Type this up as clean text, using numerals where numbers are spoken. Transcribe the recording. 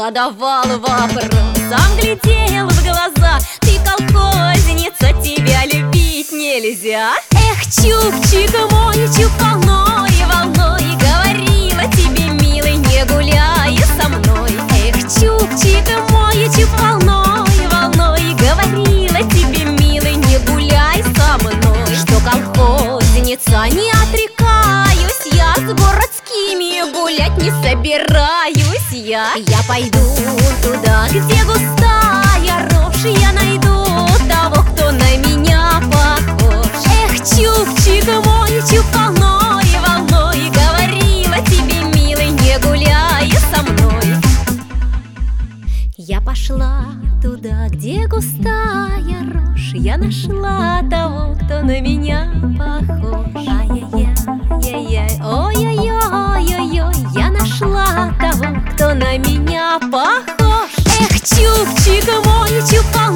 задавал вопрос, сам глядел в глаза. Ты колхозница, тебя любить нельзя. Эх, чубчик мой, чуб волной, волной, говорила тебе, милый, не гуляй со мной. Эх, чубчик мой, чуб волной, волной, говорила тебе, милый, не гуляй со мной. Что колхозница, не отрекаюсь я, с городскими гулять не собираюсь я. Я пойду туда, где густая рожь, я найду того, кто на меня похож. Эх, чубчик мой, чуб волной, волной, говорила тебе, милый, не гуляй со мной. Я пошла туда, где густая рожь, я нашла того, кто на меня похож. Ай-яй-яй-яй, ой-ой-ой-ой-ой, я нашла того, кто на меня похож. Эх, чубчик мой, чуб волной,